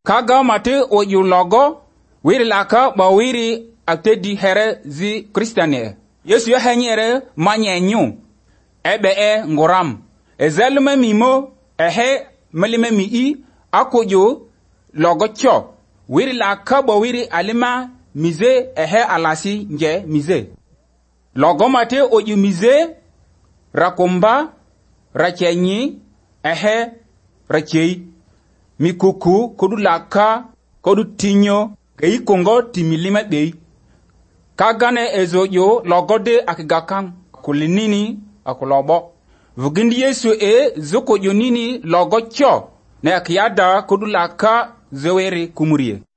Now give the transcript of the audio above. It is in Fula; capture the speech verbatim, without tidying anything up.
kaga mate oju logo wiri laka ba wiri atedi here zi kristiane Yesu ya henyere manyenyu ebe e ngoram ezelme mimo ehe melime mi akojo logo cho wiri laka ba wiri alima mize ehe alasi nje mize logo mate oju mize rakomba rachenyi ehe rachei mikuku kodu laka kodu tinyo kei kongo timilime bei kagane ezojo logode akigakan kulinini akulobo vugindi Yesu e zoko jonini logo cho ne akiyada kodu laka zeweri kumurie